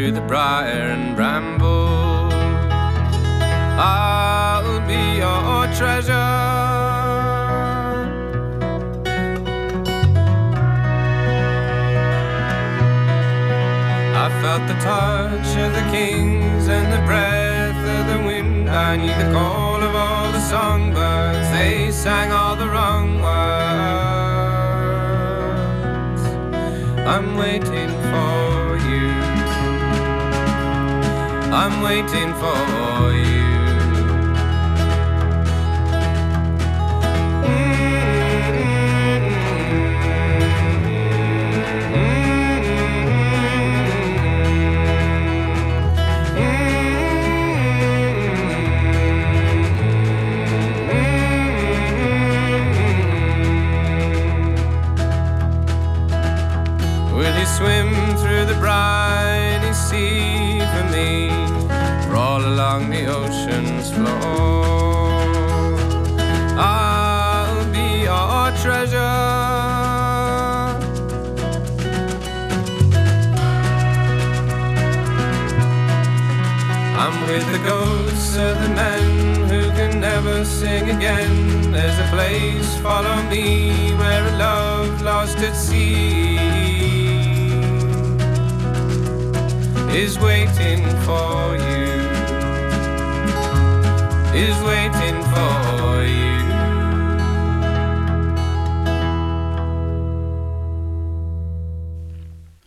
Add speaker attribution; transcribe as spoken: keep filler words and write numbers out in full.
Speaker 1: through the briar and bramble. I'll be your treasure. I felt the touch of the kings and the breath of the wind. I knew the call of all the songbirds. They sang all the wrong words. I'm waiting for you. I'm waiting for you. Swim through the briny sea for me, crawl along the ocean's floor. I'll be your treasure. I'm with the ghosts of the men who can never sing again. There's a place, follow me, where a love lost at sea is waiting for you, is waiting for you.